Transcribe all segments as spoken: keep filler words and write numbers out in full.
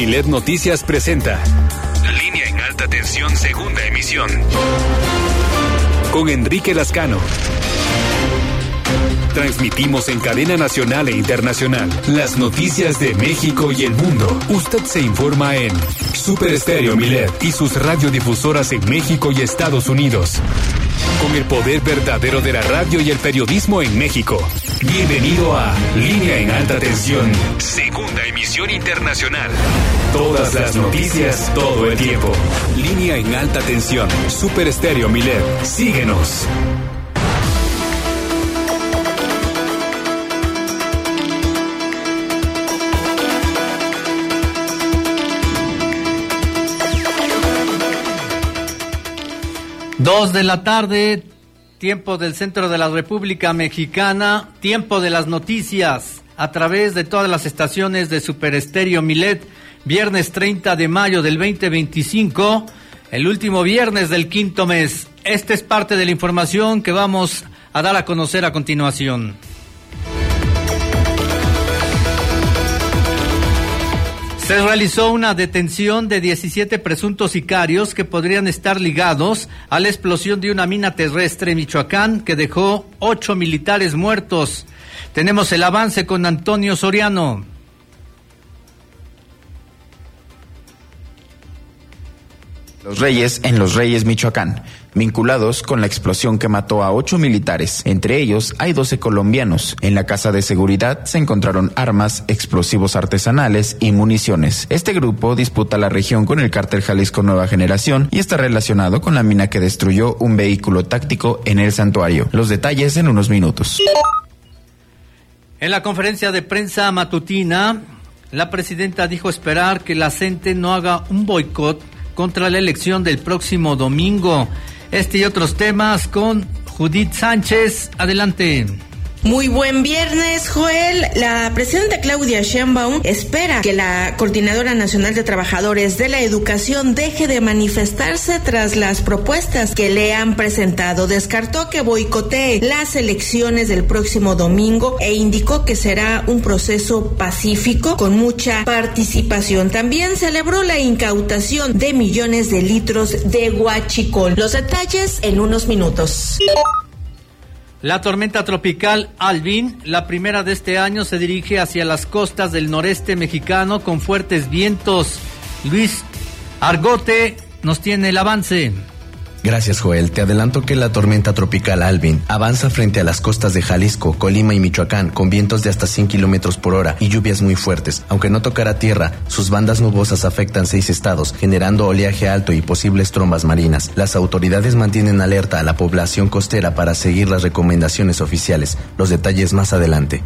Milet Noticias presenta Línea en Alta Tensión, segunda emisión, con Enrique Lascano. Transmitimos en cadena nacional e internacional las noticias de México y el mundo. Usted se informa en Super Estéreo Milet y sus radiodifusoras en México y Estados Unidos. Con el poder verdadero de la radio y el periodismo en México. Bienvenido a Línea en Alta Tensión, segunda emisión internacional. Todas las noticias, todo el tiempo. Línea en Alta Tensión, Super Estéreo Milet. Síguenos. Dos de la tarde, tiempo del centro de la República Mexicana, tiempo de las noticias a través de todas las estaciones de Super Estéreo Milet, viernes treinta de mayo del veinte veinticinco, el último viernes del quinto mes. Esta es parte de la información que vamos a dar a conocer a continuación. Se realizó una detención de diecisiete presuntos sicarios que podrían estar ligados a la explosión de una mina terrestre en Michoacán que dejó ocho militares muertos. Tenemos el avance con Antonio Soriano. Los Reyes en Los Reyes, Michoacán, vinculados con la explosión que mató a ocho militares. Entre ellos hay doce colombianos. En la casa de seguridad se encontraron armas, explosivos artesanales y municiones. Este grupo disputa la región con el cártel Jalisco Nueva Generación y está relacionado con la mina que destruyó un vehículo táctico en el santuario. Los detalles en unos minutos. En la conferencia de prensa matutina, la presidenta dijo esperar que la C E N T E no haga un boicot contra la elección del próximo domingo. Este y otros temas con Judith Sánchez. Adelante. Muy buen viernes, Joel. La presidenta Claudia Sheinbaum espera que la Coordinadora Nacional de Trabajadores de la Educación deje de manifestarse tras las propuestas que le han presentado. Descartó que boicotee las elecciones del próximo domingo e indicó que será un proceso pacífico con mucha participación. También celebró la incautación de millones de litros de huachicol. Los detalles en unos minutos. La tormenta tropical Alvin, la primera de este año, se dirige hacia las costas del noreste mexicano con fuertes vientos. Luis Argote nos tiene el avance. Gracias, Joel. Te adelanto que la tormenta tropical Alvin avanza frente a las costas de Jalisco, Colima y Michoacán con vientos de hasta cien kilómetros por hora y lluvias muy fuertes. Aunque no tocará tierra, sus bandas nubosas afectan seis estados, generando oleaje alto y posibles trombas marinas. Las autoridades mantienen alerta a la población costera para seguir las recomendaciones oficiales. Los detalles más adelante.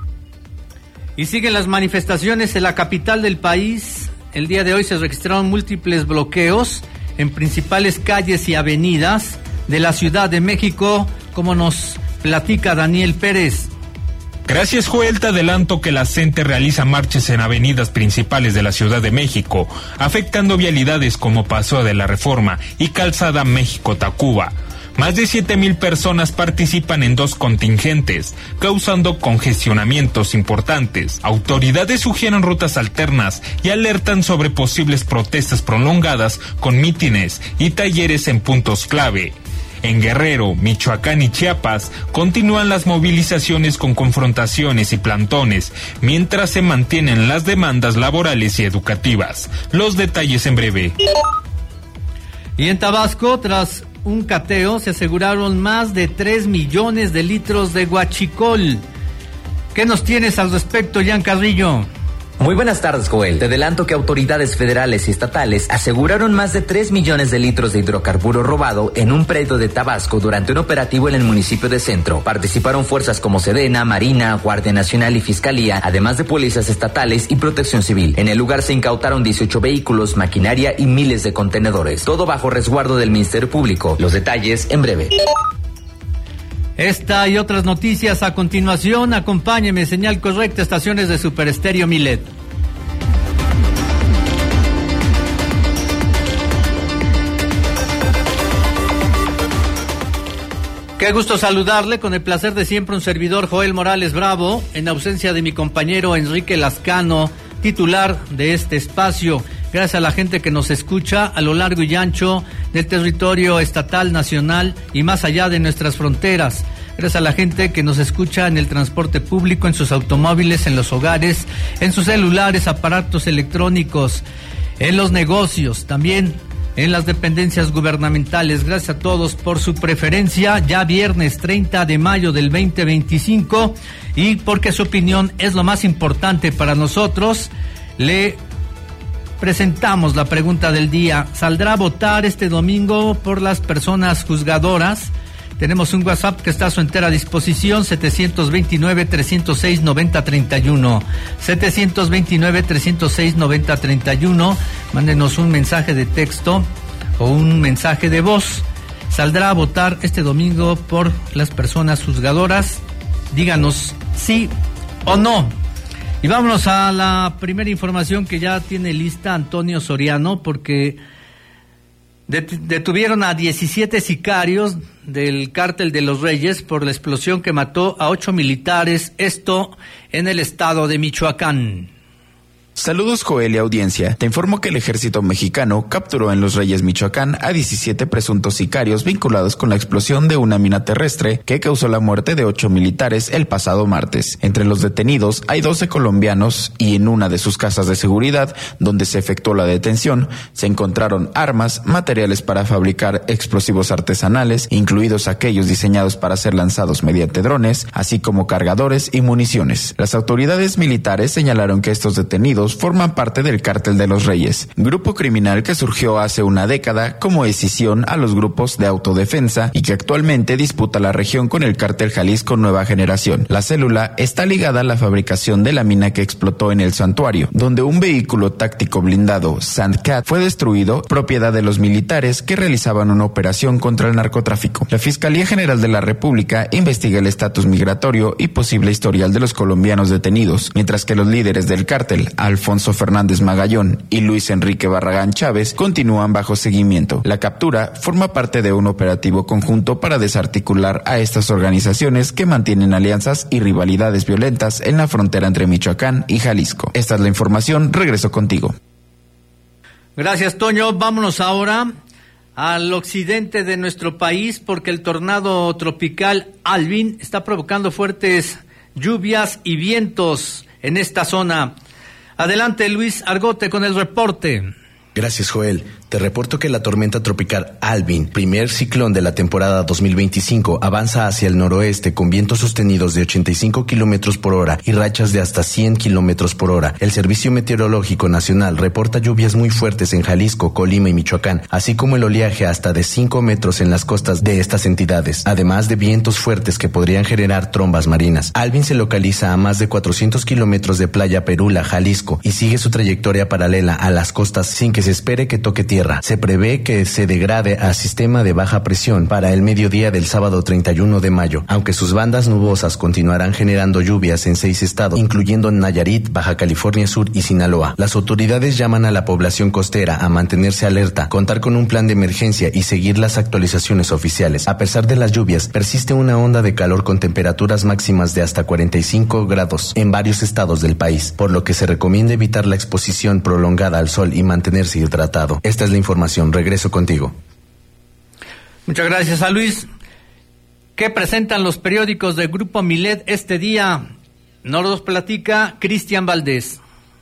Y siguen las manifestaciones en la capital del país. El día de hoy se registraron múltiples bloqueos en principales calles y avenidas de la Ciudad de México, como nos platica Daniel Pérez. Gracias, Joel. Te adelanto que la C E N T E realiza marchas en avenidas principales de la Ciudad de México, afectando vialidades como Paseo de la Reforma y Calzada México-Tacuba. Más de siete mil personas participan en dos contingentes, causando congestionamientos importantes. Autoridades sugieren rutas alternas y alertan sobre posibles protestas prolongadas con mítines y talleres en puntos clave. En Guerrero, Michoacán y Chiapas continúan las movilizaciones con confrontaciones y plantones, mientras se mantienen las demandas laborales y educativas. Los detalles en breve. Y en Tabasco, tras un cateo, se aseguraron más de tres millones de litros de huachicol. ¿Qué nos tienes al respecto, Jan Carrillo? Muy buenas tardes, Joel. Te adelanto que autoridades federales y estatales aseguraron más de tres millones de litros de hidrocarburo robado en un predio de Tabasco durante un operativo en el municipio de Centro. Participaron fuerzas como Sedena, Marina, Guardia Nacional y Fiscalía, además de policías estatales y protección civil. En el lugar se incautaron dieciocho vehículos, maquinaria y miles de contenedores. Todo bajo resguardo del Ministerio Público. Los detalles en breve. Esta y otras noticias a continuación. Acompáñeme, señal correcta, estaciones de Super Estéreo Milet. Qué gusto saludarle, con el placer de siempre un servidor, Joel Morales Bravo, en ausencia de mi compañero Enrique Lascano, titular de este espacio. Gracias a la gente que nos escucha a lo largo y ancho del territorio estatal, nacional y más allá de nuestras fronteras. Gracias a la gente que nos escucha en el transporte público, en sus automóviles, en los hogares, en sus celulares, aparatos electrónicos, en los negocios, también en las dependencias gubernamentales. Gracias a todos por su preferencia. Ya viernes treinta de mayo del veinte veinticinco, y porque su opinión es lo más importante para nosotros, le presentamos la pregunta del día. ¿Saldrá a votar este domingo por las personas juzgadoras? Tenemos un WhatsApp que está a su entera disposición, setecientos veintinueve, trescientos seis, noventa, treinta y uno. setecientos veintinueve, trescientos seis, noventa, treinta y uno. Mándenos un mensaje de texto o un mensaje de voz. ¿Saldrá a votar este domingo por las personas juzgadoras? Díganos sí o no. Y vámonos a la primera información que ya tiene lista Antonio Soriano, porque detuvieron a diecisiete sicarios del Cártel de los Reyes por la explosión que mató a ocho militares, esto en el estado de Michoacán. Saludos, Joel y audiencia. Te informo que el ejército mexicano capturó en Los Reyes, Michoacán, a diecisiete presuntos sicarios vinculados con la explosión de una mina terrestre que causó la muerte de ocho militares el pasado martes. Entre los detenidos hay doce colombianos y en una de sus casas de seguridad, donde se efectuó la detención, se encontraron armas, materiales para fabricar explosivos artesanales, incluidos aquellos diseñados para ser lanzados mediante drones, así como cargadores y municiones. Las autoridades militares señalaron que estos detenidos forman parte del Cártel de los Reyes, grupo criminal que surgió hace una década como escisión a los grupos de autodefensa y que actualmente disputa la región con el Cártel Jalisco Nueva Generación. La célula está ligada a la fabricación de la mina que explotó en el Santuario, donde un vehículo táctico blindado Sandcat fue destruido, propiedad de los militares que realizaban una operación contra el narcotráfico. La Fiscalía General de la República investiga el estatus migratorio y posible historial de los colombianos detenidos, mientras que los líderes del cártel, Alfonso Fernández Magallón y Luis Enrique Barragán Chávez, continúan bajo seguimiento. La captura forma parte de un operativo conjunto para desarticular a estas organizaciones que mantienen alianzas y rivalidades violentas en la frontera entre Michoacán y Jalisco. Esta es la información, regreso contigo. Gracias, Toño. Vámonos ahora al occidente de nuestro país, porque el tornado tropical Alvin está provocando fuertes lluvias y vientos en esta zona. Adelante, Luis Argote, con el reporte. Gracias, Joel. Te reporto que la tormenta tropical Alvin, primer ciclón de la temporada dos mil veinticinco, avanza hacia el noroeste con vientos sostenidos de ochenta y cinco kilómetros por hora y rachas de hasta cien kilómetros por hora. El Servicio Meteorológico Nacional reporta lluvias muy fuertes en Jalisco, Colima y Michoacán, así como el oleaje hasta de cinco metros en las costas de estas entidades, además de vientos fuertes que podrían generar trombas marinas. Alvin se localiza a más de cuatrocientos kilómetros de Playa Perula, Jalisco, y sigue su trayectoria paralela a las costas sin que se espere que toque tierra. Se prevé que se degrade a sistema de baja presión para el mediodía del sábado treinta y uno de mayo, aunque sus bandas nubosas continuarán generando lluvias en seis estados, incluyendo Nayarit, Baja California Sur y Sinaloa. Las autoridades llaman a la población costera a mantenerse alerta, contar con un plan de emergencia y seguir las actualizaciones oficiales. A pesar de las lluvias, persiste una onda de calor con temperaturas máximas de hasta cuarenta y cinco grados en varios estados del país, por lo que se recomienda evitar la exposición prolongada al sol y mantenerse hidratado. Esta es la información. Regreso contigo. Muchas gracias a Luis. ¿Qué presentan los periódicos del Grupo Milet este día? Nos los platica Cristian Valdés.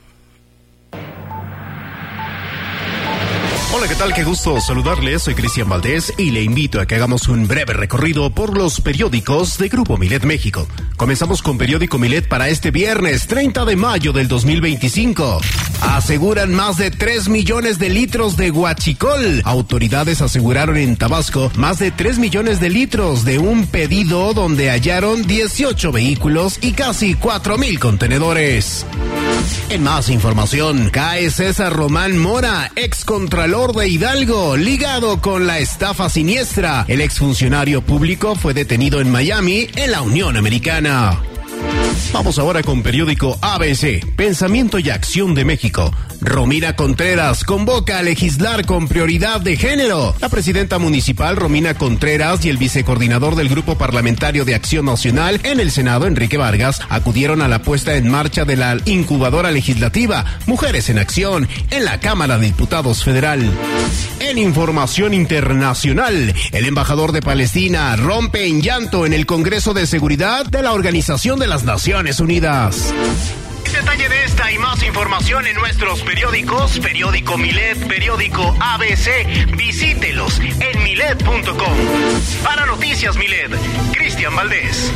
Hola, ¿qué tal? Qué gusto saludarles. Soy Cristian Valdés y le invito a que hagamos un breve recorrido por los periódicos de Grupo Milet México. Comenzamos con Periódico Milet para este viernes treinta de mayo del dos mil veinticinco. Aseguran más de tres millones de litros de huachicol. Autoridades aseguraron en Tabasco más de tres millones de litros de un pedido donde hallaron dieciocho vehículos y casi cuatro mil contenedores. En más información, cae César Román Mora, excontralor de Hidalgo, ligado con la estafa siniestra. El exfuncionario público fue detenido en Miami, en la Unión Americana. Vamos ahora con periódico A B C, Pensamiento y Acción de México. Romina Contreras convoca a legislar con prioridad de género. La presidenta municipal Romina Contreras y el vicecoordinador del Grupo Parlamentario de Acción Nacional en el Senado, Enrique Vargas, acudieron a la puesta en marcha de la incubadora legislativa Mujeres en Acción en la Cámara de Diputados Federal. En información internacional, el embajador de Palestina rompe en llanto en el Congreso de Seguridad de la Organización de las Naciones Unidas. Detalle de esta y más información en nuestros periódicos, periódico Milet, periódico A B C, visítelos en milet punto com. Para Noticias Milet, Cristian Valdés.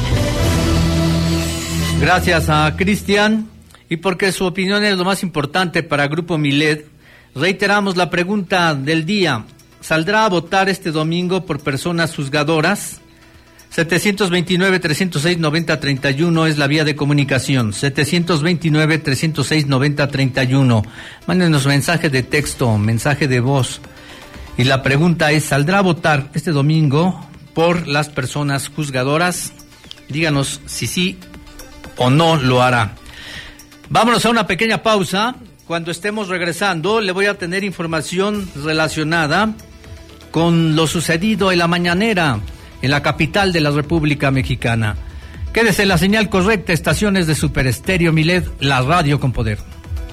Gracias a Cristian, y porque su opinión es lo más importante para Grupo Milet, reiteramos la pregunta del día. ¿Saldrá a votar este domingo por personas juzgadoras? setecientos veintinueve, trescientos seis, noventa, treinta y uno es la vía de comunicación. setecientos veintinueve, trescientos seis, noventa, treinta y uno. Mándenos mensaje de texto, mensaje de voz. Y la pregunta es, ¿saldrá a votar este domingo por las personas juzgadoras? Díganos si sí o no lo hará. Vámonos a una pequeña pausa. Cuando estemos regresando, le voy a tener información relacionada con lo sucedido en la mañanera en la capital de la República Mexicana. Quédese en la señal correcta, estaciones de Super Estéreo Milet, la radio con poder.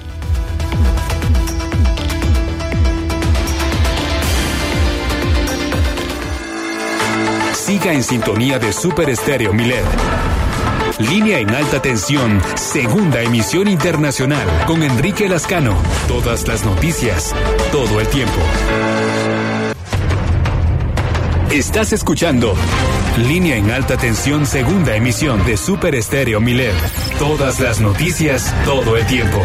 Siga en sintonía de Super Estéreo Milet. Línea en alta tensión, segunda emisión internacional, con Enrique Lascano. Todas las noticias, todo el tiempo. Estás escuchando Línea en alta tensión, segunda emisión de Super Estéreo Milet. Todas las noticias, todo el tiempo.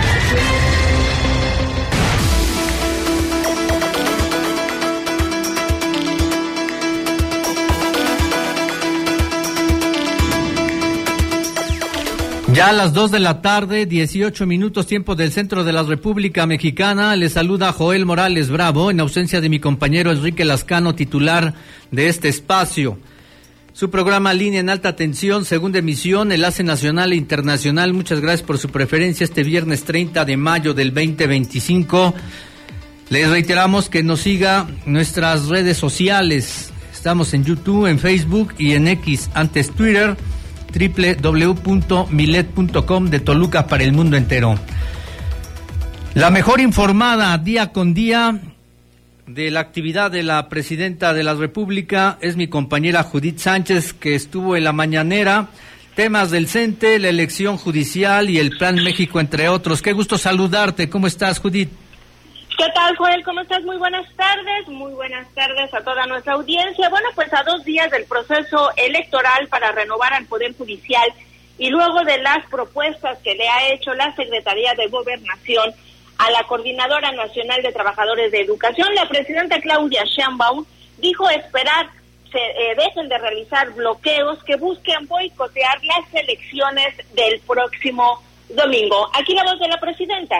Ya a las dos de la tarde, dieciocho minutos, tiempo del centro de la República Mexicana. Les saluda Joel Morales Bravo, en ausencia de mi compañero Enrique Lascano, titular de este espacio. Su programa Línea en Alta Tensión, segunda emisión, enlace nacional e internacional. Muchas gracias por su preferencia este viernes treinta de mayo del veinte veinticinco. Les reiteramos que nos siga en nuestras redes sociales. Estamos en YouTube, en Facebook y en X, antes Twitter, doble u doble u doble u punto milet punto com, de Toluca para el mundo entero. La mejor informada día con día de la actividad de la presidenta de la República es mi compañera Judith Sánchez, que estuvo en la mañanera. Temas del CENTE, la elección judicial y el Plan México, entre otros. Qué gusto saludarte. ¿Cómo estás, Judith? ¿Qué tal, Joel? ¿Cómo estás? Muy buenas tardes, muy buenas tardes a toda nuestra audiencia. Bueno, pues a dos días del proceso electoral para renovar al Poder Judicial y luego de las propuestas que le ha hecho la Secretaría de Gobernación a la Coordinadora Nacional de Trabajadores de Educación, la presidenta Claudia Sheinbaum dijo esperar se eh, dejen de realizar bloqueos que busquen boicotear las elecciones del próximo domingo. Aquí la voz de la presidenta.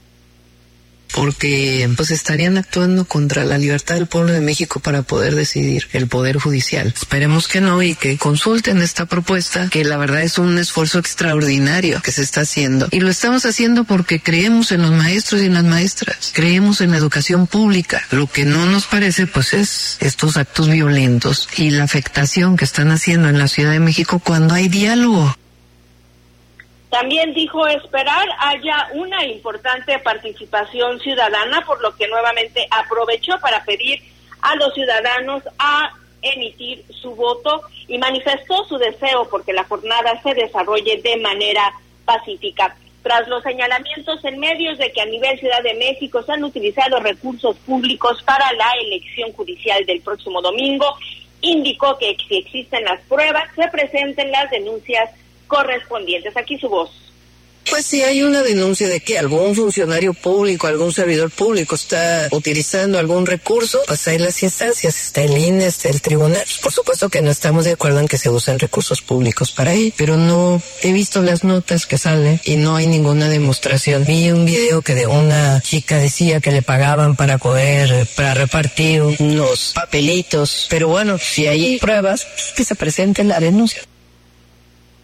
Porque pues estarían actuando contra la libertad del pueblo de México para poder decidir el Poder Judicial. Esperemos que no y que consulten esta propuesta, que la verdad es un esfuerzo extraordinario que se está haciendo. Y lo estamos haciendo porque creemos en los maestros y en las maestras, creemos en la educación pública. Lo que no nos parece pues es estos actos violentos y la afectación que están haciendo en la Ciudad de México cuando hay diálogo. También dijo esperar haya una importante participación ciudadana, por lo que nuevamente aprovechó para pedir a los ciudadanos a emitir su voto y manifestó su deseo porque la jornada se desarrolle de manera pacífica. Tras los señalamientos en medios de que a nivel Ciudad de México se han utilizado recursos públicos para la elección judicial del próximo domingo, indicó que si existen las pruebas, se presenten las denuncias correspondientes. Aquí su voz. Pues si hay una denuncia de que algún funcionario público, algún servidor público está utilizando algún recurso, pues hay las instancias, está el I N E, está el tribunal. Por supuesto que no estamos de acuerdo en que se usen recursos públicos para ello, pero no he visto las notas que salen y no hay ninguna demostración. Vi un video que de una chica decía que le pagaban para poder, para repartir unos papelitos, pero bueno, si hay pruebas, que se presente la denuncia.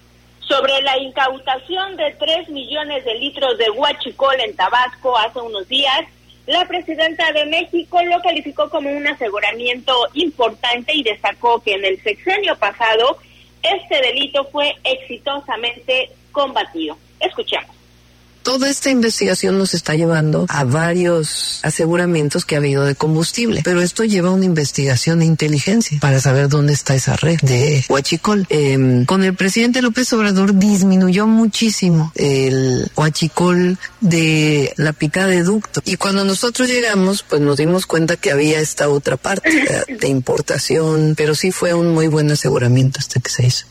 Sobre la incautación de tres millones de litros de huachicol en Tabasco hace unos días, la presidenta de México lo calificó como un aseguramiento importante y destacó que en el sexenio pasado este delito fue exitosamente combatido. Escuchemos. Toda esta investigación nos está llevando a varios aseguramientos que ha habido de combustible, pero esto lleva a una investigación de inteligencia para saber dónde está esa red de huachicol. Eh, con el presidente López Obrador disminuyó muchísimo el huachicol de la picada de ducto, y cuando nosotros llegamos pues nos dimos cuenta que había esta otra parte de, de importación, pero sí fue un muy buen aseguramiento este que se hizo.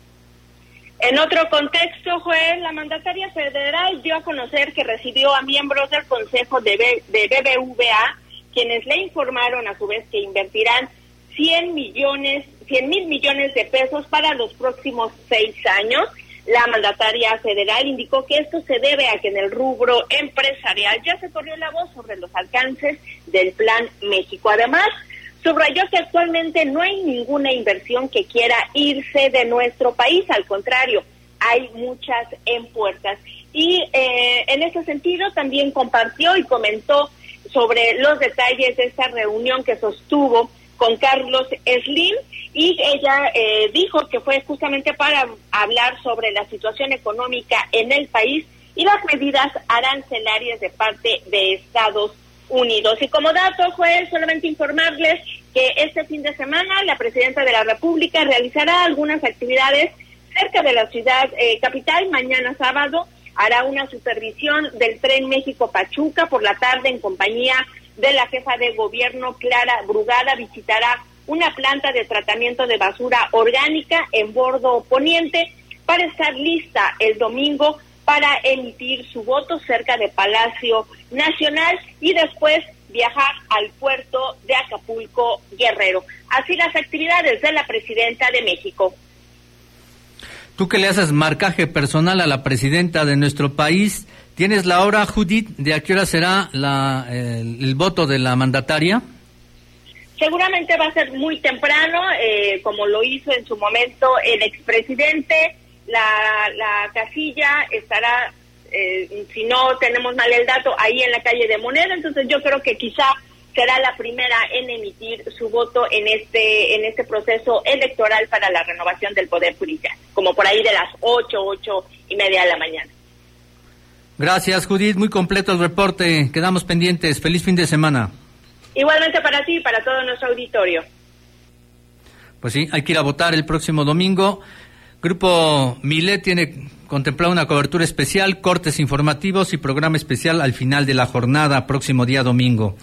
En otro contexto, Joel, la mandataria federal dio a conocer que recibió a miembros del Consejo de, B- de B B V A, quienes le informaron a su vez que invertirán cien millones, cien mil millones de pesos para los próximos seis años. La mandataria federal indicó que esto se debe a que en el rubro empresarial ya se corrió la voz sobre los alcances del Plan México. Además, subrayó que actualmente no hay ninguna inversión que quiera irse de nuestro país, al contrario, hay muchas en puertas. Y eh, en ese sentido también compartió y comentó sobre los detalles de esta reunión que sostuvo con Carlos Slim, y ella eh, dijo que fue justamente para hablar sobre la situación económica en el país y las medidas arancelarias de parte de Estados Unidos. Y como dato, Joel, solamente informarles que este fin de semana la presidenta de la República realizará algunas actividades cerca de la ciudad eh, capital. Mañana sábado hará una supervisión del tren México-Pachuca. Por la tarde, en compañía de la jefa de gobierno Clara Brugada, visitará una planta de tratamiento de basura orgánica en Bordo Poniente para estar lista el domingo para emitir su voto cerca de Palacio Nacional y después viajar al puerto de Acapulco, Guerrero. Así las actividades de la presidenta de México. Tú que le haces marcaje personal a la presidenta de nuestro país, ¿tienes la hora, Judith, de a qué hora será la, el, el voto de la mandataria? Seguramente va a ser muy temprano, eh, como lo hizo en su momento el expresidente. La, la casilla estará, eh, si no tenemos mal el dato, ahí en la calle de Moneda. Entonces yo creo que quizá será la primera en emitir su voto en este en este proceso electoral para la renovación del Poder Judicial, como por ahí de las ocho, ocho y media de la mañana. Gracias, Judith, muy completo el reporte, quedamos pendientes, feliz fin de semana. Igualmente para ti y para todo nuestro auditorio. Pues sí, hay que ir a votar el próximo domingo. Grupo Milet tiene contemplado una cobertura especial, cortes informativos y programa especial al final de la jornada, próximo día domingo.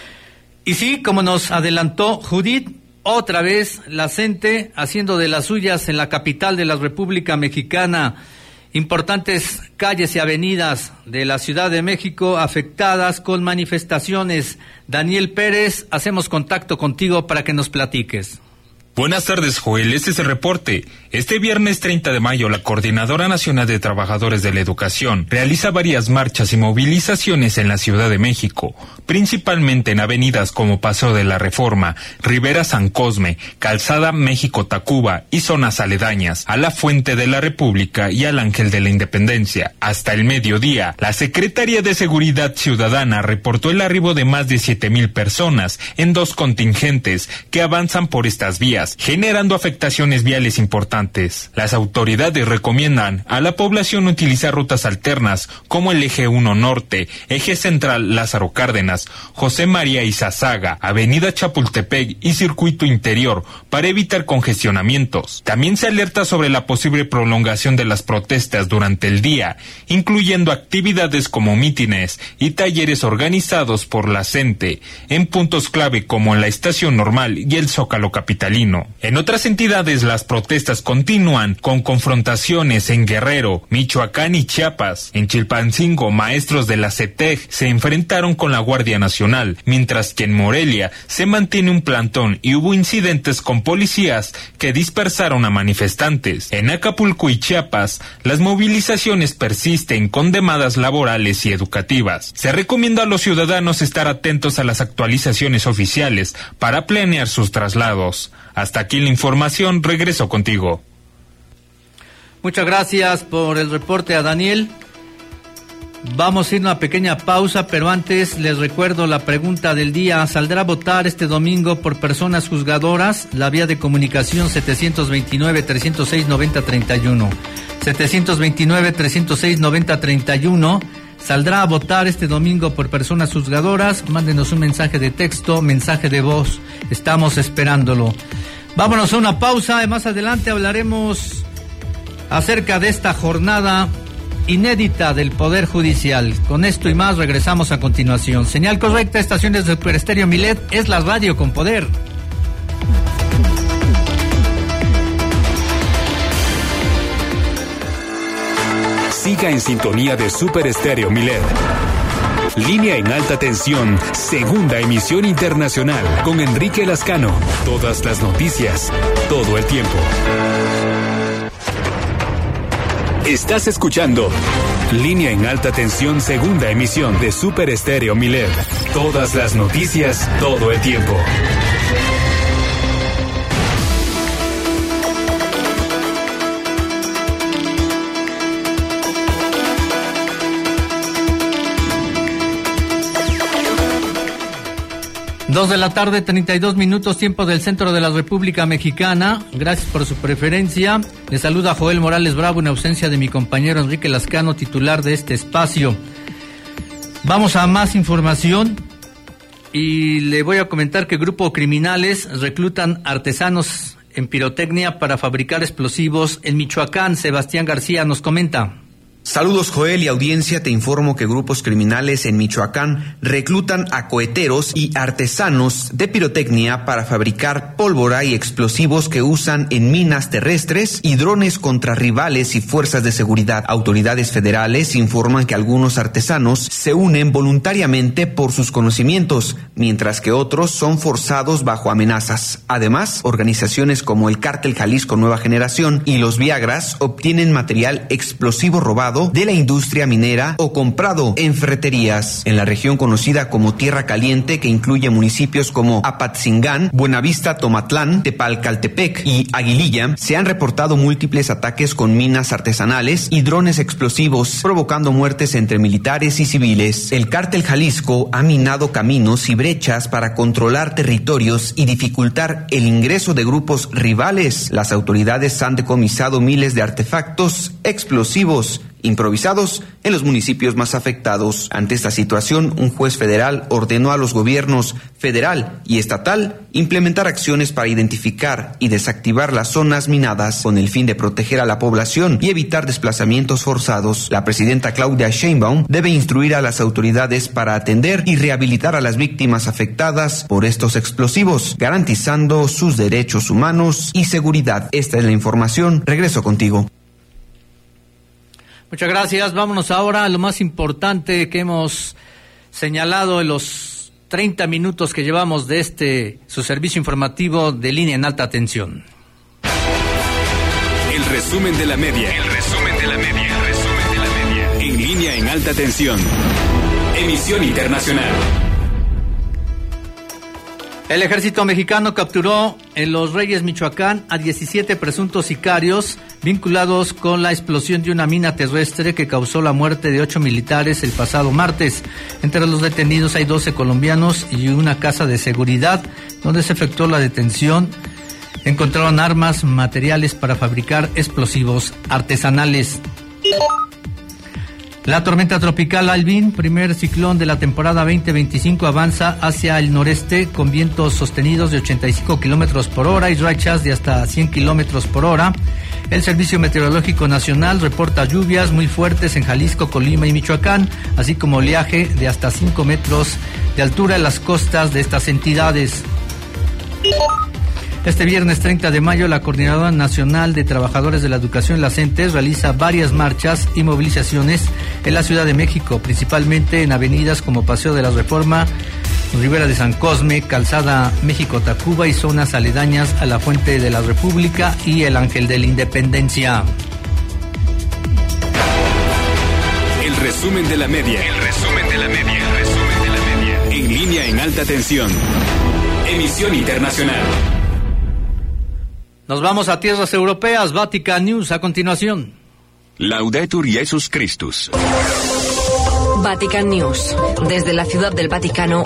Y sí, como nos adelantó Judith, otra vez la CENTE haciendo de las suyas en la capital de la República Mexicana. Importantes calles y avenidas de la Ciudad de México afectadas con manifestaciones. Daniel Pérez, hacemos contacto contigo para que nos platiques. Buenas tardes, Joel. Este es el reporte. Este viernes treinta de mayo, la Coordinadora Nacional de Trabajadores de la Educación realiza varias marchas y movilizaciones en la Ciudad de México, principalmente en avenidas como Paseo de la Reforma, Rivera San Cosme, Calzada México-Tacuba y zonas aledañas a la Fuente de la República y al Ángel de la Independencia. Hasta el mediodía, la Secretaría de Seguridad Ciudadana reportó el arribo de más de siete mil personas en dos contingentes que avanzan por estas vías, generando afectaciones viales importantes. Las autoridades recomiendan a la población utilizar rutas alternas como el Eje uno Norte, Eje Central Lázaro Cárdenas, José María Izazaga, Avenida Chapultepec y Circuito Interior para evitar congestionamientos. También se alerta sobre la posible prolongación de las protestas durante el día, incluyendo actividades como mítines y talleres organizados por la CENTE en puntos clave como en la Estación Normal y el Zócalo capitalino. En otras entidades, las protestas continúan con confrontaciones en Guerrero, Michoacán y Chiapas. En Chilpancingo, maestros de la CETEG se enfrentaron con la Guardia Nacional, mientras que en Morelia se mantiene un plantón y hubo incidentes con policías que dispersaron a manifestantes. En Acapulco y Chiapas, las movilizaciones persisten con demandas laborales y educativas. Se recomienda a los ciudadanos estar atentos a las actualizaciones oficiales para planear sus traslados. Hasta aquí la información, regreso contigo. Muchas gracias por el reporte a Daniel. Vamos a ir a una pequeña pausa, pero antes les recuerdo la pregunta del día. ¿Saldrá a votar este domingo por personas juzgadoras? La vía de comunicación setecientos veintinueve, trescientos seis, noventa, treinta y uno. setecientos veintinueve, trescientos seis, noventa, treinta y uno. ¿Saldrá a votar este domingo por personas juzgadoras? Mándenos un mensaje de texto, mensaje de voz. Estamos esperándolo. Vámonos a una pausa. Más adelante hablaremos acerca de esta jornada inédita del Poder Judicial. Con esto y más regresamos a continuación. Señal correcta, estaciones de Super Estéreo Milet, es la radio con poder. Siga en sintonía de Super Estéreo Milet. Línea en alta tensión, segunda emisión internacional, con Enrique Lascano. Todas las noticias, todo el tiempo. Estás escuchando Línea en alta tensión, segunda emisión de Super Estéreo Milet. Todas las noticias, todo el tiempo. Dos de la tarde, treinta y dos minutos, tiempo del centro de la República Mexicana. Gracias por su preferencia. Le saluda Joel Morales Bravo en ausencia de mi compañero Enrique Lascano, titular de este espacio. Vamos a más información y le voy a comentar que grupos criminales reclutan artesanos en pirotecnia para fabricar explosivos en Michoacán. Sebastián García nos comenta. Saludos, Joel, y audiencia. Te informo que grupos criminales en Michoacán reclutan a coheteros y artesanos de pirotecnia para fabricar pólvora y explosivos que usan en minas terrestres y drones contra rivales y fuerzas de seguridad. Autoridades federales informan que algunos artesanos se unen voluntariamente por sus conocimientos, mientras que otros son forzados bajo amenazas. Además, organizaciones como el Cártel Jalisco Nueva Generación y los Viagras obtienen material explosivo robado de la industria minera o comprado en ferreterías. En la región conocida como Tierra Caliente, que incluye municipios como Apatzingán, Buenavista, Tomatlán, Tepalcaltepec y Aguililla, se han reportado múltiples ataques con minas artesanales y drones explosivos, provocando muertes entre militares y civiles. El Cártel Jalisco ha minado caminos y brechas para controlar territorios y dificultar el ingreso de grupos rivales. Las autoridades han decomisado miles de artefactos explosivos improvisados en los municipios más afectados. Ante esta situación, un juez federal ordenó a los gobiernos federal y estatal implementar acciones para identificar y desactivar las zonas minadas con el fin de proteger a la población y evitar desplazamientos forzados. La presidenta Claudia Sheinbaum debe instruir a las autoridades para atender y rehabilitar a las víctimas afectadas por estos explosivos, garantizando sus derechos humanos y seguridad. Esta es la información. Regreso contigo. Muchas gracias. Vámonos ahora a lo más importante que hemos señalado en los treinta minutos que llevamos de este, su servicio informativo de Línea en Alta Tensión. El resumen de la media. El resumen de la media. El resumen de la media. En Línea en Alta Tensión. Emisión internacional. El ejército mexicano capturó en Los Reyes, Michoacán, a diecisiete presuntos sicarios vinculados con la explosión de una mina terrestre que causó la muerte de ocho militares el pasado martes. Entre los detenidos hay doce colombianos y una casa de seguridad donde se efectuó la detención. Encontraron armas, materiales para fabricar explosivos artesanales. La tormenta tropical Alvin, primer ciclón de la temporada veinte veinticinco, avanza hacia el noreste con vientos sostenidos de ochenta y cinco kilómetros por hora y rachas de hasta cien kilómetros por hora. El Servicio Meteorológico Nacional reporta lluvias muy fuertes en Jalisco, Colima y Michoacán, así como oleaje de hasta cinco metros de altura en las costas de estas entidades. Este viernes treinta de mayo, la Coordinadora Nacional de Trabajadores de la Educación, la CENTES, realiza varias marchas y movilizaciones en la Ciudad de México, principalmente en avenidas como Paseo de la Reforma, Ribera de San Cosme, Calzada México-Tacuba y zonas aledañas a la Fuente de la República y el Ángel de la Independencia. El resumen de la media. El resumen de la media. El resumen de la media. En Línea en Alta Tensión. Emisión internacional. Nos vamos a tierras europeas, Vatican News a continuación. Laudetur Jesus Christus. Vatican News, desde la Ciudad del Vaticano.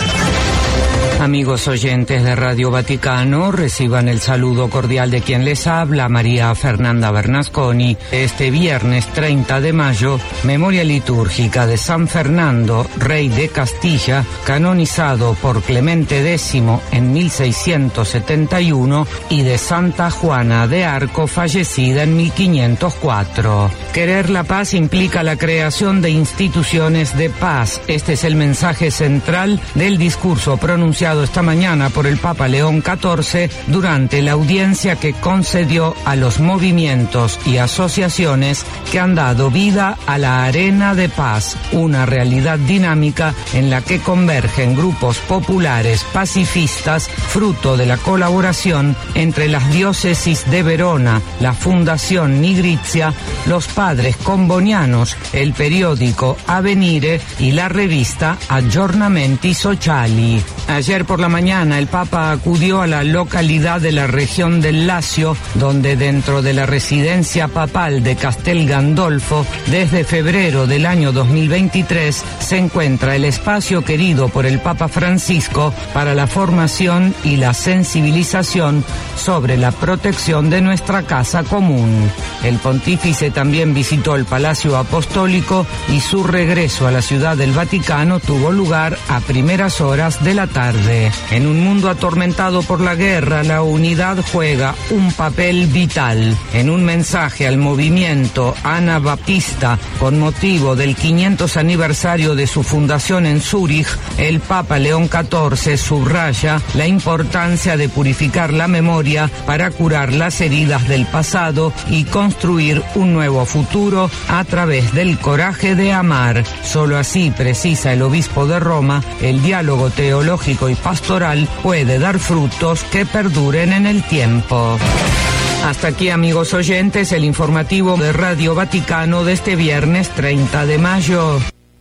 Amigos oyentes de Radio Vaticano, reciban el saludo cordial de quien les habla, María Fernanda Bernasconi. Este viernes treinta de mayo, memoria litúrgica de San Fernando, rey de Castilla, canonizado por Clemente X en mil seiscientos setenta y uno, y de Santa Juana de Arco, fallecida en mil quinientos cuatro. Querer la paz implica la creación de instituciones de paz. Este es el mensaje central del discurso pronunciado esta mañana por el Papa León catorce durante la audiencia que concedió a los movimientos y asociaciones que han dado vida a la Arena de Paz, una realidad dinámica en la que convergen grupos populares pacifistas fruto de la colaboración entre las diócesis de Verona, la Fundación Nigrizia, los Padres Combonianos, el periódico Avvenire y la revista Aggiornamenti Sociali. Ayer por la mañana el Papa acudió a la localidad de la región del Lacio, donde dentro de la residencia papal de Castel Gandolfo, desde febrero del año dos mil veintitrés, se encuentra el espacio querido por el Papa Francisco para la formación y la sensibilización sobre la protección de nuestra casa común. El pontífice también visitó el Palacio Apostólico y su regreso a la Ciudad del Vaticano tuvo lugar a primeras horas de la tarde. En un mundo atormentado por la guerra, la unidad juega un papel vital. En un mensaje al movimiento Anabaptista con motivo del quinientos aniversario de su fundación en Zúrich, el Papa León catorce subraya la importancia de purificar la memoria para curar las heridas del pasado y construir un nuevo futuro a través del coraje de amar. Solo así, precisa el obispo de Roma, el diálogo teológico y pastoral puede dar frutos que perduren en el tiempo. Hasta aquí, amigos oyentes, el informativo de Radio Vaticano de este viernes treinta de mayo.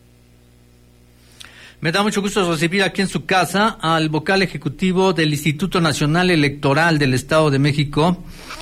Me da mucho gusto recibir aquí en su casa al vocal ejecutivo del Instituto Nacional Electoral del Estado de México,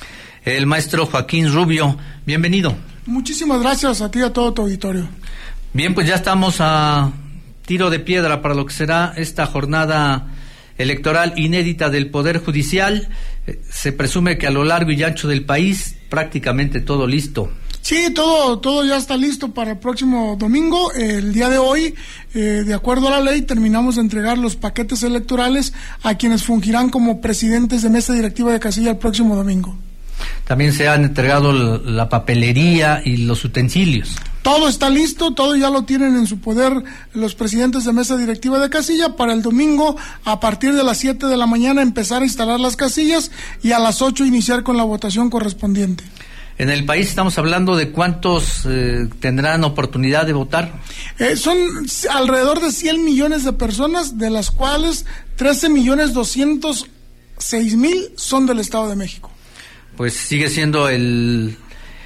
el maestro Joaquín Rubio. Bienvenido. Muchísimas gracias a ti y a todo tu auditorio. Bien, pues ya estamos a tiro de piedra para lo que será esta jornada electoral inédita del Poder Judicial. Se presume que a lo largo y ancho del país prácticamente todo listo. Sí, todo todo ya está listo para el próximo domingo. El día de hoy, eh, de acuerdo a la ley, terminamos de entregar los paquetes electorales a quienes fungirán como presidentes de mesa directiva de casilla el próximo domingo. También se han entregado la papelería y los utensilios. Todo está listo, todo ya lo tienen en su poder los presidentes de mesa directiva de casilla para el domingo a partir de las siete de la mañana empezar a instalar las casillas y a las ocho iniciar con la votación correspondiente. En el país estamos hablando de cuántos eh, tendrán oportunidad de votar. Eh, son alrededor de cien millones de personas, de las cuales trece millones doscientos seis mil son del Estado de México. Pues sigue siendo el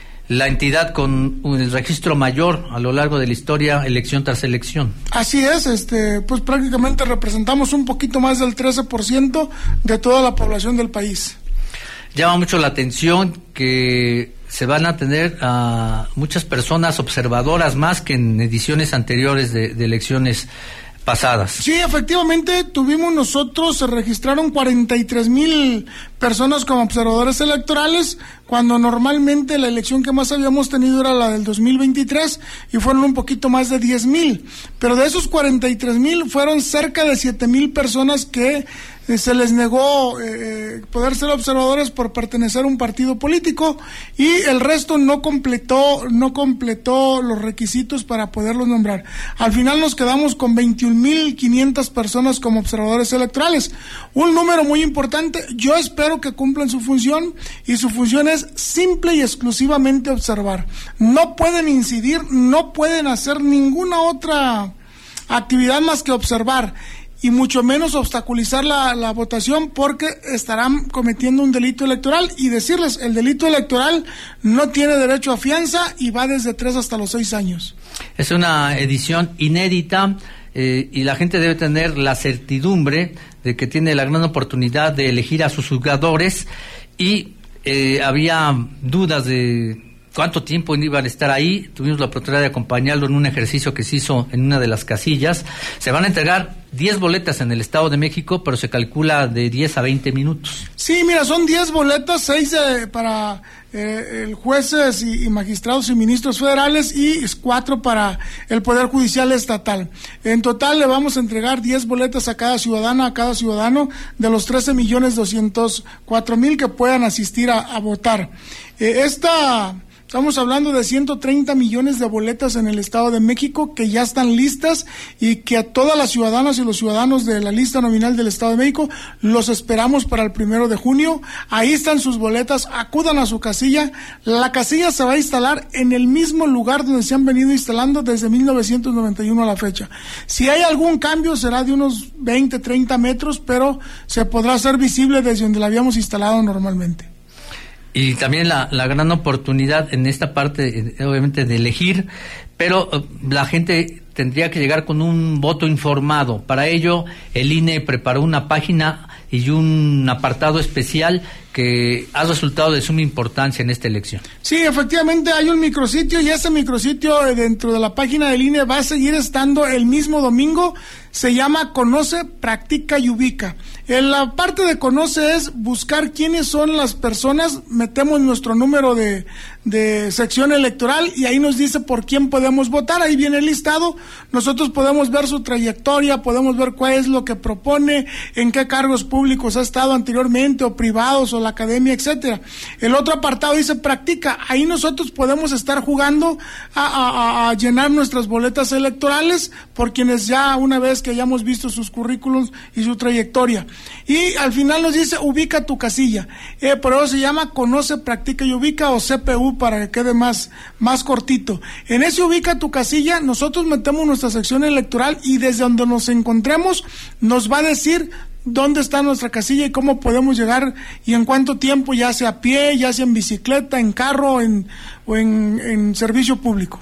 la entidad con el registro mayor a lo largo de la historia, elección tras elección. Así es, este, pues prácticamente representamos un poquito más del trece por ciento de toda la población del país. Llama mucho la atención que se van a tener a muchas personas observadoras más que en ediciones anteriores de, de elecciones pasadas. Sí, efectivamente, tuvimos nosotros, se registraron cuarenta y tres mil personas como observadores electorales, cuando normalmente la elección que más habíamos tenido era la del dos mil veintitrés y fueron un poquito más de diez mil, pero de esos cuarenta y tres mil fueron cerca de siete mil personas que eh, se les negó eh, poder ser observadores por pertenecer a un partido político y el resto no completó, no completó los requisitos para poderlos nombrar. Al final nos quedamos con veintiún mil quinientas personas como observadores electorales, un número muy importante. Yo espero que cumplan su función y su función es simple y exclusivamente observar. No pueden incidir, no pueden hacer ninguna otra actividad más que observar y mucho menos obstaculizar la, la votación, porque estarán cometiendo un delito electoral. Y decirles, el delito electoral no tiene derecho a fianza y va desde tres hasta los seis años. Es una edición inédita eh, y la gente debe tener la certidumbre de que tiene la gran oportunidad de elegir a sus jugadores y eh, había dudas de cuánto tiempo iban a estar ahí. Tuvimos la oportunidad de acompañarlo en un ejercicio que se hizo en una de las casillas. Se van a entregar diez boletas en el Estado de México, pero se calcula de diez a veinte minutos. Sí, mira, son diez boletas, seis eh, para eh, el jueces y, y magistrados y ministros federales y cuatro para el Poder Judicial Estatal. En total le vamos a entregar diez boletas a cada ciudadana, a cada ciudadano de los trece millones doscientos cuatro mil que puedan asistir a, a votar. Eh, esta... Estamos hablando de ciento treinta millones de boletas en el Estado de México que ya están listas y que a todas las ciudadanas y los ciudadanos de la lista nominal del Estado de México los esperamos para el primero de junio. Ahí están sus boletas, acudan a su casilla. La casilla se va a instalar en el mismo lugar donde se han venido instalando desde mil novecientos noventa y uno a la fecha. Si hay algún cambio será de unos veinte, treinta metros, pero se podrá hacer visible desde donde la habíamos instalado normalmente. Y también la, la gran oportunidad en esta parte, obviamente, de elegir, pero uh, la gente tendría que llegar con un voto informado. Para ello, el I N E preparó una página y un apartado especial que ha resultado de suma importancia en esta elección. Sí, efectivamente hay un micrositio y ese micrositio dentro de la página del I N E va a seguir estando el mismo domingo. Se llama Conoce, Practica y Ubica. En la parte de Conoce es buscar quiénes son las personas, metemos nuestro número de, de sección electoral y ahí nos dice por quién podemos votar, ahí viene el listado, nosotros podemos ver su trayectoria, podemos ver cuál es lo que propone, en qué cargos públicos ha estado anteriormente o privados o la academia, etcétera. El otro apartado dice Practica, ahí nosotros podemos estar jugando a, a, a llenar nuestras boletas electorales por quienes ya una vez que hayamos visto sus currículums y su trayectoria. Y al final nos dice ubica tu casilla, eh, por eso se llama Conoce, Practica y Ubica o C P U para que quede más, más cortito. En ese ubica tu casilla nosotros metemos nuestra sección electoral y desde donde nos encontremos nos va a decir dónde está nuestra casilla y cómo podemos llegar y en cuánto tiempo, ya sea a pie, ya sea en bicicleta, en carro en, o en, en servicio público.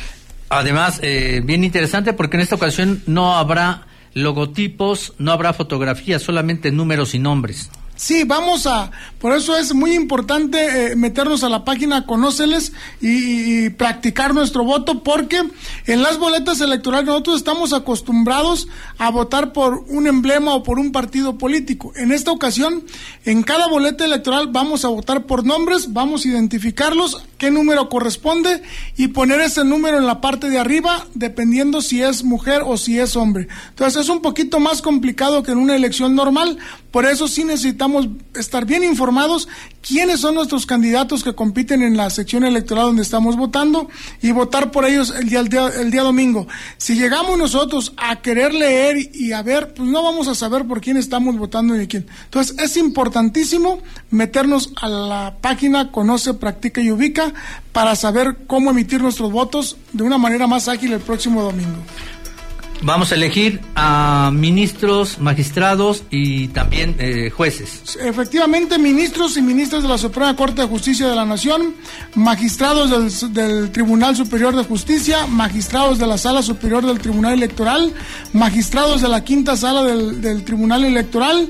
Además, eh, bien interesante porque en esta ocasión no habrá logotipos, no habrá fotografías, solamente números y nombres. Sí, vamos a, por eso es muy importante eh, meternos a la página Conóceles y, y practicar nuestro voto, porque en las boletas electorales nosotros estamos acostumbrados a votar por un emblema o por un partido político. En esta ocasión, en cada boleta electoral vamos a votar por nombres, vamos a identificarlos, qué número corresponde y poner ese número en la parte de arriba, dependiendo si es mujer o si es hombre. Entonces es un poquito más complicado que en una elección normal, por eso sí necesitamos estar bien informados quiénes son nuestros candidatos que compiten en la sección electoral donde estamos votando y votar por ellos el día, el día, el día domingo. Si llegamos nosotros a querer leer y a ver, pues no vamos a saber por quién estamos votando y de quién. Entonces es importantísimo meternos a la página Conoce, Practica y Ubica para saber cómo emitir nuestros votos de una manera más ágil el próximo domingo. Vamos a elegir a ministros, magistrados y también eh, jueces. Efectivamente, ministros y ministras de la Suprema Corte de Justicia de la Nación, magistrados del, del Tribunal Superior de Justicia, magistrados de la Sala Superior del Tribunal Electoral, magistrados de la Quinta Sala del, del Tribunal Electoral,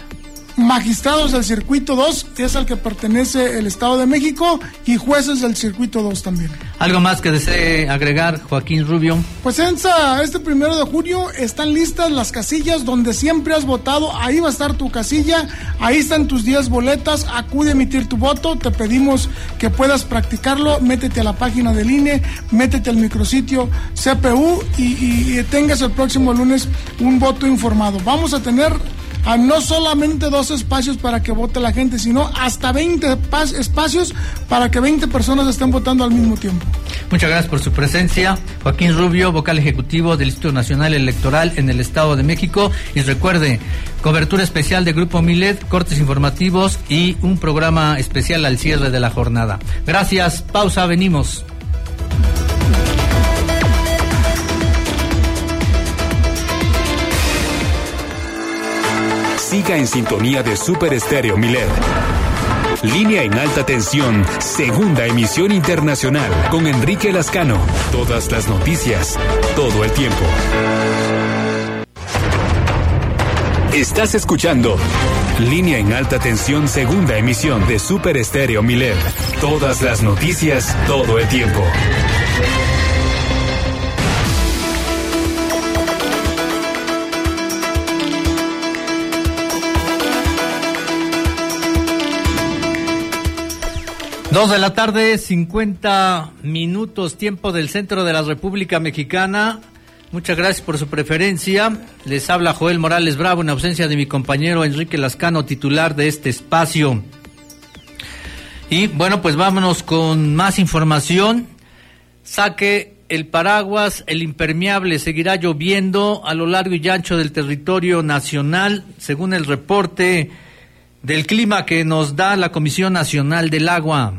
magistrados del Circuito dos, que es al que pertenece el Estado de México, y jueces del Circuito dos también. ¿Algo más que desee agregar, Joaquín Rubio? Pues en este primero de junio están listas las casillas donde siempre has votado, ahí va a estar tu casilla, ahí están tus diez boletas, acude a emitir tu voto, te pedimos que puedas practicarlo, métete a la página del I N E, métete al micrositio C P U y, y, y tengas el próximo lunes un voto informado. Vamos a tener a no solamente dos espacios para que vote la gente, sino hasta veinte espacios para que veinte personas estén votando al mismo tiempo. Muchas gracias por su presencia. Joaquín Rubio, vocal ejecutivo del Instituto Nacional Electoral en el Estado de México. Y recuerde, cobertura especial de Grupo Milet, cortes informativos y un programa especial al cierre de la jornada. Gracias, pausa, venimos. Siga en sintonía de Super Estéreo Milet. Línea en alta tensión, segunda emisión internacional, con Enrique Lascano. Todas las noticias, todo el tiempo. Estás escuchando Línea en Alta Tensión, segunda emisión de Super Estéreo Milet. Todas las noticias, todo el tiempo. Dos de la tarde, cincuenta minutos, tiempo del centro de la República Mexicana. Muchas gracias por su preferencia. Les habla Joel Morales Bravo en ausencia de mi compañero Enrique Lascano, titular de este espacio. Y bueno, pues vámonos con más información. Saque el paraguas, el impermeable, seguirá lloviendo a lo largo y ancho del territorio nacional, según el reporte del clima que nos da la Comisión Nacional del Agua.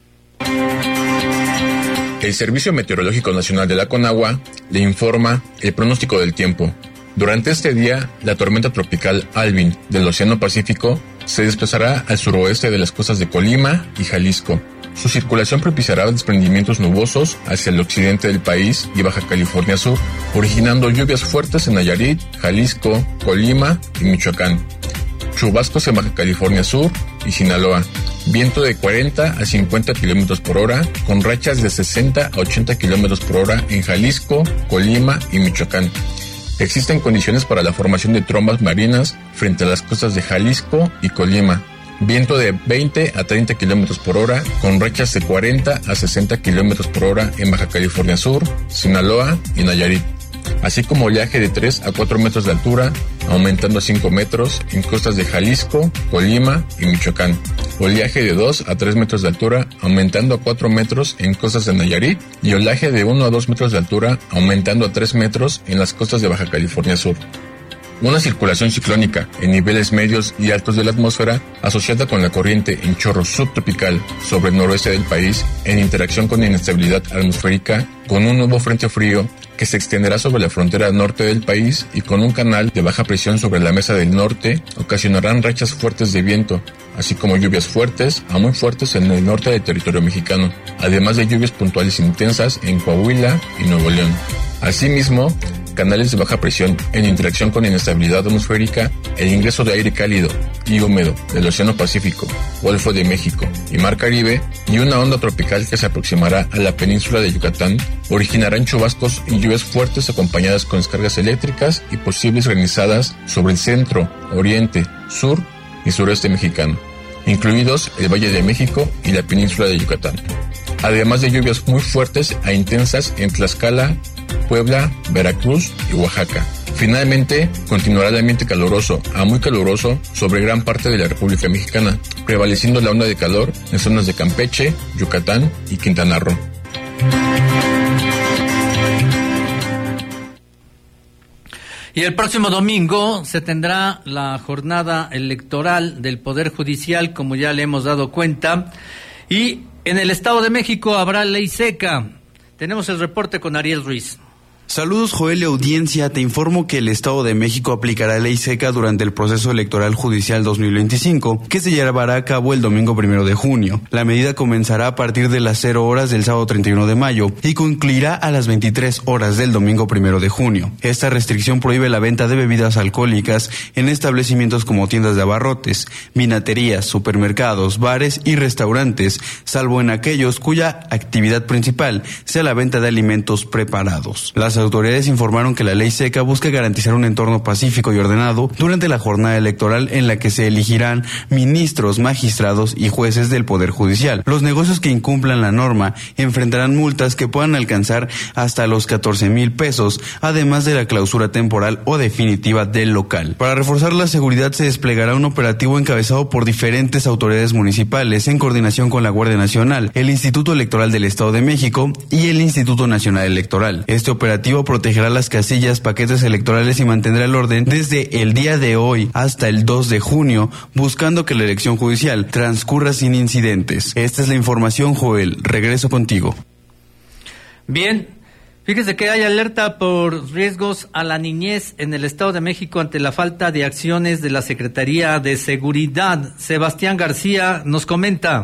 El Servicio Meteorológico Nacional de la Conagua le informa el pronóstico del tiempo. Durante este día, la tormenta tropical Alvin del Océano Pacífico se desplazará al suroeste de las costas de Colima y Jalisco. Su circulación propiciará desprendimientos nubosos hacia el occidente del país y Baja California Sur, originando lluvias fuertes en Nayarit, Jalisco, Colima y Michoacán. Chubascos en Baja California Sur y Sinaloa. Viento de cuarenta a cincuenta kilómetros por hora, con rachas de sesenta a ochenta kilómetros por hora en Jalisco, Colima y Michoacán. Existen condiciones para la formación de trombas marinas frente a las costas de Jalisco y Colima. Viento de veinte a treinta kilómetros por hora, con rachas de cuarenta a sesenta kilómetros por hora en Baja California Sur, Sinaloa y Nayarit. Así como oleaje de tres a cuatro metros de altura, aumentando a cinco metros en costas de Jalisco, Colima y Michoacán. Oleaje de dos a tres metros de altura, aumentando a cuatro metros en costas de Nayarit, y oleaje de uno a dos metros de altura, aumentando a tres metros en las costas de Baja California Sur. Una circulación ciclónica en niveles medios y altos de la atmósfera, asociada con la corriente en chorro subtropical sobre el noroeste del país, en interacción con inestabilidad atmosférica, con un nuevo frente frío que se extenderá sobre la frontera norte del país y con un canal de baja presión sobre la mesa del norte, ocasionarán rachas fuertes de viento, así como lluvias fuertes a muy fuertes en el norte del territorio mexicano, además de lluvias puntuales intensas en Coahuila y Nuevo León. Asimismo, canales de baja presión en interacción con inestabilidad atmosférica, el ingreso de aire cálido y húmedo del Océano Pacífico, Golfo de México y Mar Caribe, y una onda tropical que se aproximará a la península de Yucatán, originarán chubascos y lluvias fuertes acompañadas con descargas eléctricas y posibles granizadas sobre el centro, oriente, sur y sureste mexicano, incluidos el Valle de México y la península de Yucatán, además de lluvias muy fuertes e intensas en Tlaxcala, Puebla, Veracruz y Oaxaca. Finalmente, continuará el ambiente caluroso a muy caluroso sobre gran parte de la República Mexicana, prevaleciendo la onda de calor en zonas de Campeche, Yucatán y Quintana Roo. Y el próximo domingo se tendrá la jornada electoral del Poder Judicial, como ya le hemos dado cuenta, y en el Estado de México habrá ley seca. Tenemos el reporte con Ariel Ruiz. Saludos, Joel y audiencia. Te informo que el Estado de México aplicará ley seca durante el proceso electoral judicial dos mil veinticinco, que se llevará a cabo el domingo primero de junio. La medida comenzará a partir de las cero horas del sábado treinta y uno de mayo y concluirá a las veintitrés horas del domingo primero de junio. Esta restricción prohíbe la venta de bebidas alcohólicas en establecimientos como tiendas de abarrotes, vinaterías, supermercados, bares y restaurantes, salvo en aquellos cuya actividad principal sea la venta de alimentos preparados. Las autoridades informaron que la ley seca busca garantizar un entorno pacífico y ordenado durante la jornada electoral en la que se elegirán ministros, magistrados y jueces del Poder Judicial. Los negocios que incumplan la norma enfrentarán multas que puedan alcanzar hasta los catorce mil pesos, además de la clausura temporal o definitiva del local. Para reforzar la seguridad se desplegará un operativo encabezado por diferentes autoridades municipales en coordinación con la Guardia Nacional, el Instituto Electoral del Estado de México y el Instituto Nacional Electoral. Este operativo protegerá las casillas, paquetes electorales y mantendrá el orden desde el día de hoy hasta el dos de junio, buscando que la elección judicial transcurra sin incidentes. Esta es la información, Joel. Regreso contigo. Bien, fíjese que hay alerta por riesgos a la niñez en el Estado de México ante la falta de acciones de la Secretaría de Seguridad. Sebastián García nos comenta.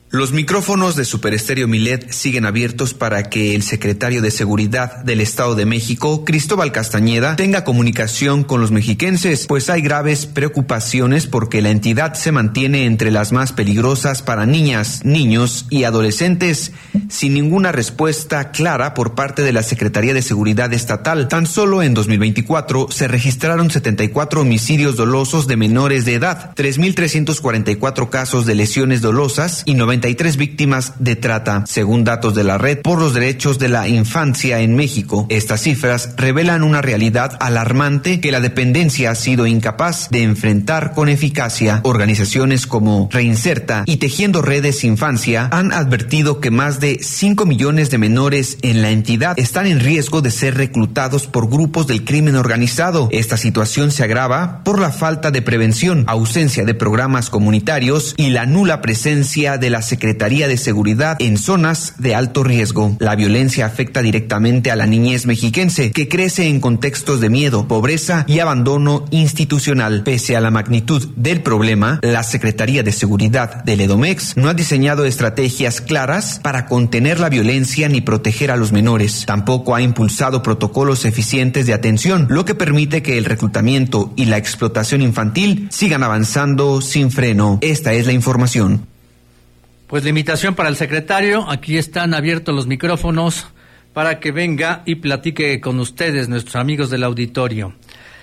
Los micrófonos de Super Estéreo Milet siguen abiertos para que el secretario de Seguridad del Estado de México, Cristóbal Castañeda, tenga comunicación con los mexiquenses, pues hay graves preocupaciones porque la entidad se mantiene entre las más peligrosas para niñas, niños y adolescentes, sin ninguna respuesta clara por parte de la Secretaría de Seguridad Estatal. Tan solo en dos mil veinticuatro se registraron setenta y cuatro homicidios dolosos de menores de edad, tres mil trescientos cuarenta y cuatro casos de lesiones dolosas y noventa y tres víctimas de trata. Según datos de la Red por los Derechos de la Infancia en México, estas cifras revelan una realidad alarmante que la dependencia ha sido incapaz de enfrentar con eficacia. Organizaciones como Reinserta y Tejiendo Redes Infancia han advertido que más de cinco millones de menores en la entidad están en riesgo de ser reclutados por grupos del crimen organizado. Esta situación se agrava por la falta de prevención, ausencia de programas comunitarios y la nula presencia de la Secretaría de Seguridad en zonas de alto riesgo. La violencia afecta directamente a la niñez mexiquense, que crece en contextos de miedo, pobreza y abandono institucional. Pese a la magnitud del problema, la Secretaría de Seguridad del Edomex no ha diseñado estrategias claras para contener la violencia ni proteger a los menores. Tampoco ha impulsado protocolos eficientes de atención, lo que permite que el reclutamiento y la explotación infantil sigan avanzando sin freno. Esta es la información. Pues la invitación para el secretario, aquí están abiertos los micrófonos para que venga y platique con ustedes, nuestros amigos del auditorio.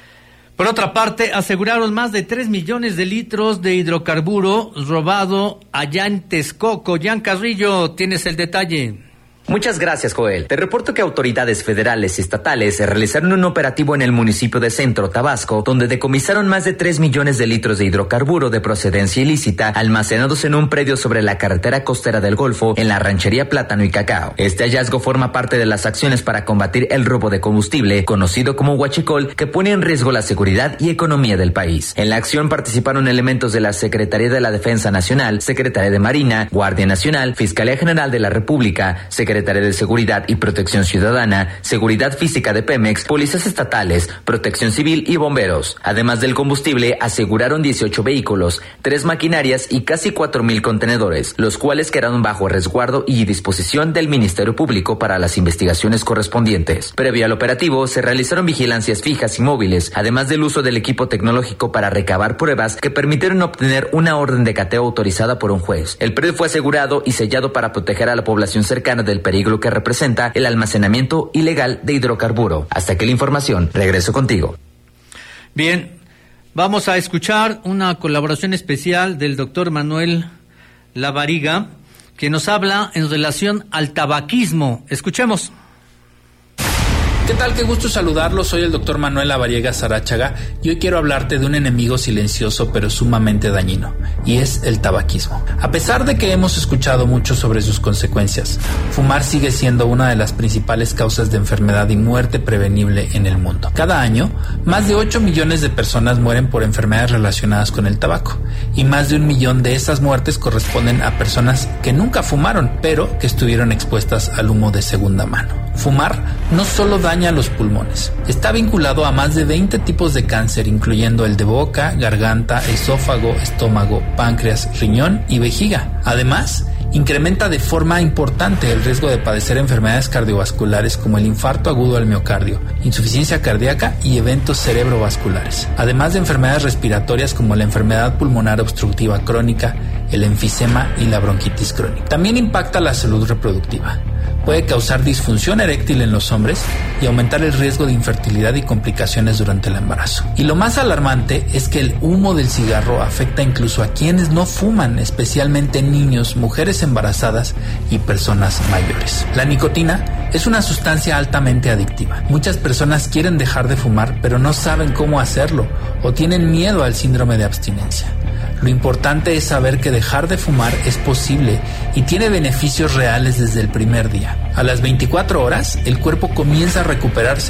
Por otra parte, aseguraron más de tres millones de litros de hidrocarburo robado allá en Texcoco. Jan Carrillo, tienes el detalle. Muchas gracias, Joel. Te reporto que autoridades federales y estatales realizaron un operativo en el municipio de Centro, Tabasco, donde decomisaron más de tres millones de litros de hidrocarburo de procedencia ilícita almacenados en un predio sobre la carretera costera del Golfo en la ranchería Plátano y Cacao. Este hallazgo forma parte de las acciones para combatir el robo de combustible, conocido como huachicol, que pone en riesgo la seguridad y economía del país. En la acción participaron elementos de la Secretaría de la Defensa Nacional, Secretaría de Marina, Guardia Nacional, Fiscalía General de la República, Secretaría Secretaría de Seguridad y Protección Ciudadana, Seguridad Física de Pemex, policías estatales, Protección Civil y bomberos. Además del combustible, aseguraron dieciocho vehículos, tres maquinarias y casi cuatro mil contenedores, los cuales quedaron bajo resguardo y disposición del Ministerio Público para las investigaciones correspondientes. Previo al operativo, se realizaron vigilancias fijas y móviles, además del uso del equipo tecnológico para recabar pruebas que permitieron obtener una orden de cateo autorizada por un juez. El predio fue asegurado y sellado para proteger a la población cercana del peligro que representa el almacenamiento ilegal de hidrocarburo. Hasta aquí la información. Regreso contigo. Bien, vamos a escuchar una colaboración especial del doctor Manuel Lavariga, que nos habla en relación al tabaquismo. Escuchemos. ¿Qué tal? Qué gusto saludarlos. Soy el doctor Manuel Lavariega Saráchaga y hoy quiero hablarte de un enemigo silencioso pero sumamente dañino, y es el tabaquismo. A pesar de que hemos escuchado mucho sobre sus consecuencias, fumar sigue siendo una de las principales causas de enfermedad y muerte prevenible en el mundo. Cada año, más de ocho millones de personas mueren por enfermedades relacionadas con el tabaco, y más de un millón de esas muertes corresponden a personas que nunca fumaron, pero que estuvieron expuestas al humo de segunda mano. Fumar no solo daña los pulmones, está vinculado a más de veinte tipos de cáncer, incluyendo el de boca, garganta, esófago, estómago, páncreas, riñón y vejiga. Además, incrementa de forma importante el riesgo de padecer enfermedades cardiovasculares como el infarto agudo al miocardio, insuficiencia cardíaca y eventos cerebrovasculares, además de enfermedades respiratorias como la enfermedad pulmonar obstructiva crónica, el enfisema y la bronquitis crónica. También impacta la salud reproductiva. Puede causar disfunción eréctil en los hombres y aumentar el riesgo de infertilidad y complicaciones durante el embarazo. Y lo más alarmante es que el humo del cigarro afecta incluso a quienes no fuman, especialmente niños, mujeres embarazadas y personas mayores. La nicotina es una sustancia altamente adictiva. Muchas personas quieren dejar de fumar, pero no saben cómo hacerlo o tienen miedo al síndrome de abstinencia. Lo importante es saber que dejar de fumar es posible y tiene beneficios reales desde el primer día. A las veinticuatro horas, el cuerpo comienza a recuperarse,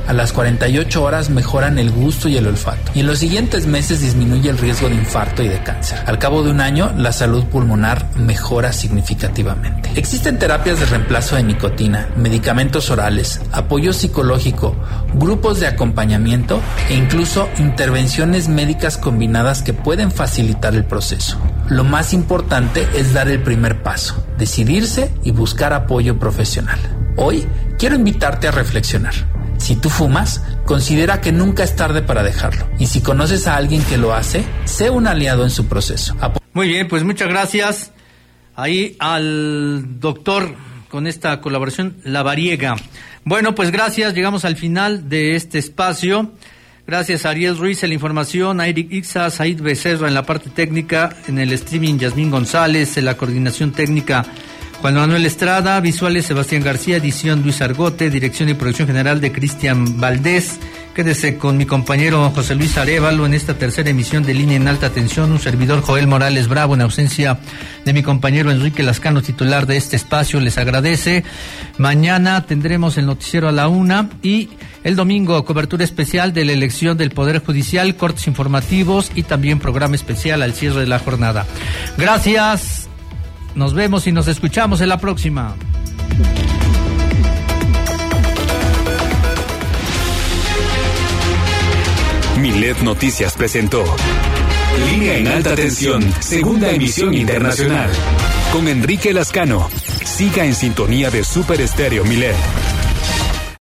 A las cuarenta y ocho horas mejoran el gusto y el olfato. Y en los siguientes meses disminuye el riesgo de infarto y de cáncer. Al cabo de un año, la salud pulmonar mejora significativamente. Existen terapias de reemplazo de nicotina, medicamentos orales, apoyo psicológico, grupos de acompañamiento e incluso intervenciones médicas combinadas que pueden facilitar el proceso. Lo más importante es dar el primer paso, decidirse y buscar apoyo profesional. Hoy quiero invitarte a reflexionar. Si tú fumas, considera que nunca es tarde para dejarlo. Y si conoces a alguien que lo hace, sé un aliado en su proceso. Muy bien, pues muchas gracias ahí al doctor con esta colaboración Lavariega. Bueno, pues gracias, llegamos al final de este espacio. Gracias a Ariel Ruiz en la información, a Eric Ixa, Said Becerra en la parte técnica, en el streaming Yasmín González, en la coordinación técnica Juan Manuel Estrada, visuales Sebastián García, edición Luis Argote, dirección y producción general de Cristian Valdés. Quédese con mi compañero José Luis Arévalo en esta tercera emisión de Línea en Alta Tensión, un servidor Joel Morales Bravo en ausencia de mi compañero Enrique Lascano, titular de este espacio, les agradece. Mañana tendremos el noticiero a la una y el domingo cobertura especial de la elección del Poder Judicial, cortes informativos y también programa especial al cierre de la jornada. Gracias. Nos vemos y nos escuchamos en la próxima. Milet Noticias presentó Línea en Alta Tensión, segunda emisión internacional. Con Enrique Lascano. Siga en sintonía de Super Estéreo Milet.